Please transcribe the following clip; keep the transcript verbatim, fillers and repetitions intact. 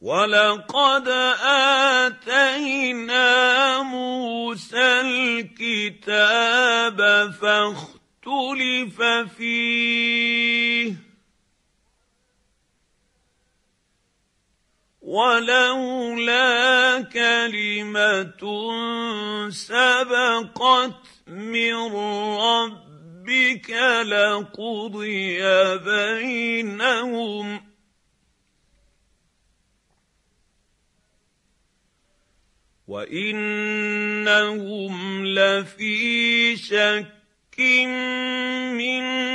وَلَقَدْ آتَيْنَا مُوسَى الْكِتَابَ فَاخْتُلِفَ فِيهِ وَلَوْلَا كَلِمَةٌ سَبَقَتْ مِن رَّبِّكَ لَقُضِيَ بَيْنَهُمْ وَإِنَّهُمْ لَفِي شَكٍّ مِّنْهُ